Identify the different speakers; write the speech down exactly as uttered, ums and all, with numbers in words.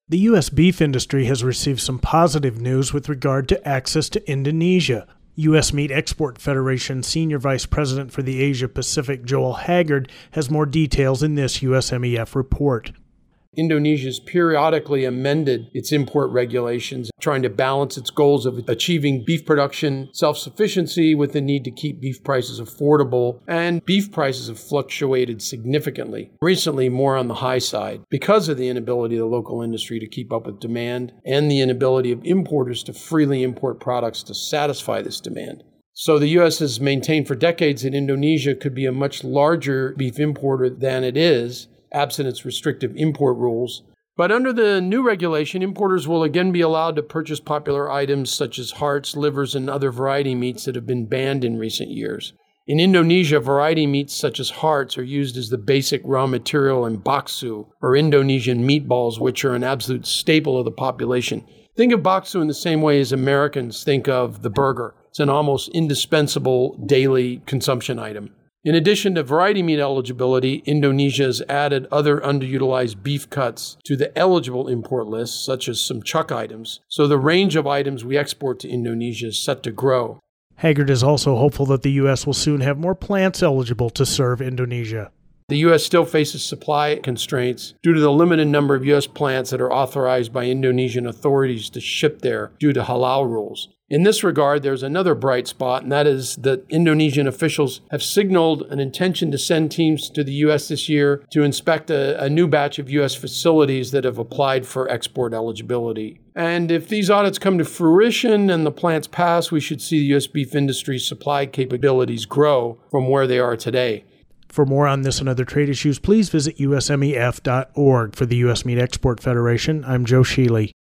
Speaker 1: The U S beef industry has received some positive news with regard to access to Indonesia. U S Meat Export Federation Senior Vice President for the Asia Pacific, Joel Haggard, has more details in this U S M E F report.
Speaker 2: Indonesia's periodically amended its import regulations, trying to balance its goals of achieving beef production self-sufficiency with the need to keep beef prices affordable, and beef prices have fluctuated significantly, recently more on the high side, because of the inability of the local industry to keep up with demand and the inability of importers to freely import products to satisfy this demand. So the U S has maintained for decades that Indonesia could be a much larger beef importer than it is, absent its restrictive import rules. But under the new regulation, importers will again be allowed to purchase popular items such as hearts, livers, and other variety meats that have been banned in recent years. In Indonesia, variety meats such as hearts are used as the basic raw material in bakso, or Indonesian meatballs, which are an absolute staple of the population. Think of bakso in the same way as Americans think of the burger. It's an almost indispensable daily consumption item. In addition to variety meat eligibility, Indonesia has added other underutilized beef cuts to the eligible import list, such as some chuck items. So the range of items we export to Indonesia is set to grow.
Speaker 1: Haggard is also hopeful that the U S will soon have more plants eligible to serve Indonesia.
Speaker 2: The U S still faces supply constraints due to the limited number of U S plants that are authorized by Indonesian authorities to ship there due to halal rules. In this regard, there's another bright spot, and that is that Indonesian officials have signaled an intention to send teams to the U S this year to inspect a, a new batch of U S facilities that have applied for export eligibility. And if these audits come to fruition and the plants pass, we should see the U S beef industry's supply capabilities grow from where they are today.
Speaker 1: For more on this and other trade issues, please visit U S M E F dot org. For the U S Meat Export Federation, I'm Joe Sheely.